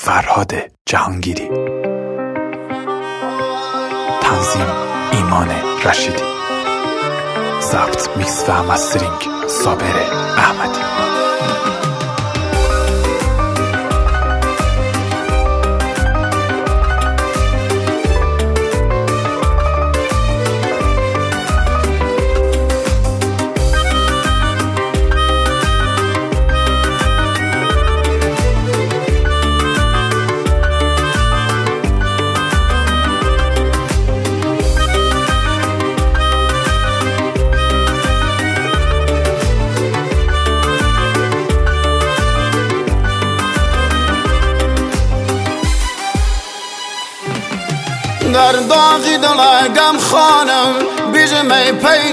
فرهاد جهانگیری. تنظیم ایمان رشیدی. ضبط، میکس و مسترینگ صابر احمدی. در داغی دلگم خانم بیجمی پی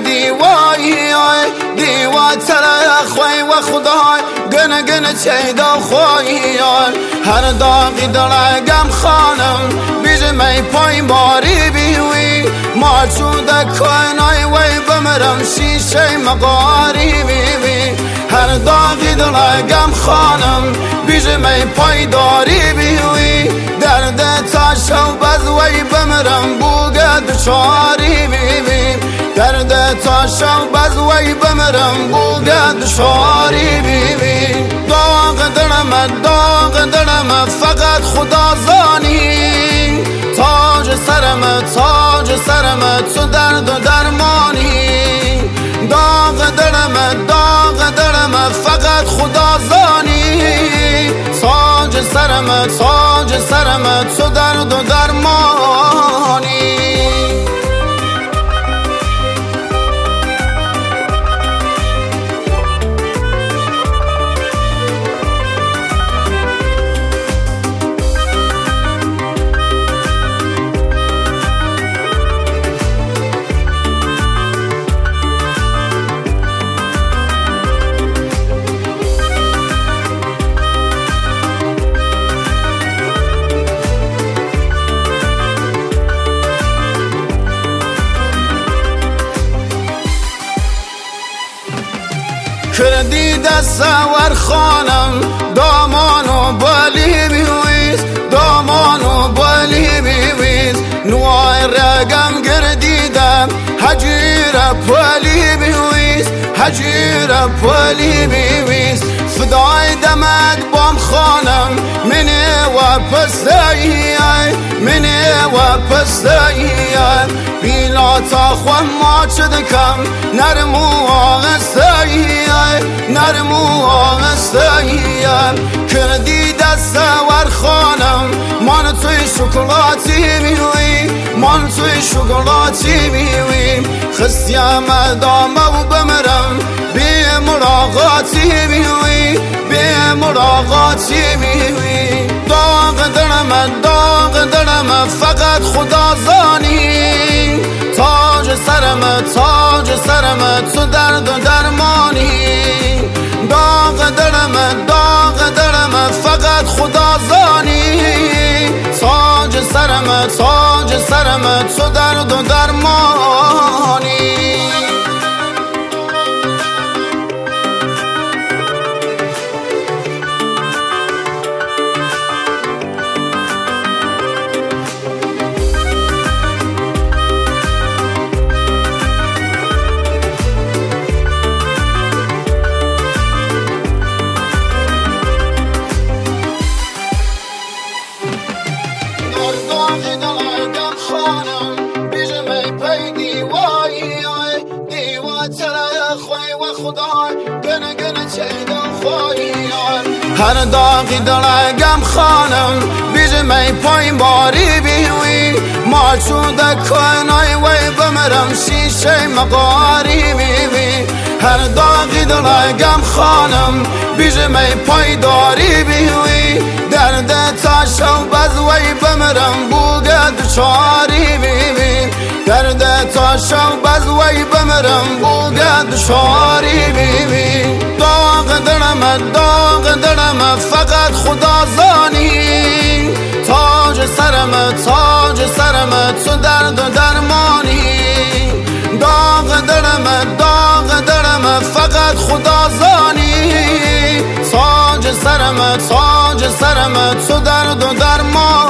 دیوای تره خوی و خدای گنه چیدا خوی هر داغی دلگم خانم بیجمی پی ماری بیوی ما چوده کنای وی بمرم شیشه مقاری بیوی هر داغی دلگم خانم بیجمی پی داری بیوی درد تا شو بزوی بمرم بوگد شاری بیوی درد تا شو بزوی بمرم بوگد شاری بیوی داغ دلم فقط خدا زانی تاج سرم تو درد و درمانی داغ دلم فقط خدا زانی تاج سرم تو درد و درمانی کردی دست ور خانم دامانو بالی بیویز نوای رگم گردیدم حجیر پولی بیویز فدای دمت بام خانم منی و پستایی بیلا تا خواه ما چدکم نرمو آغستایی کردی دست ور خانم من توی شکلاتی بیوی خستیم دامه و بمرم بی مراقاتی بیوی داغ دلم فقط خدا زانی تاج سرم تو درد و درمانی داغ دلم فقط خدا زانی تاج سرم تو درد و درمانی هر داغی دلگم خانم بیجمی پای ماری بیوی ما چوده کنای وی بمرم شیشه مقاری بیوی هر داغی دلگم خانم بیجمی پای داری بیوی درد تا شو بزوی بمرم بوگد شاری بیوی درد تا شو بزوی بمرم بوگد شاری بیوی داغ دلم فقط خدا زانی تاج سرم تو درد و درمانی داغ دلم فقط خدا زانی تاج سرمه تاج سرمه تو درد و درمان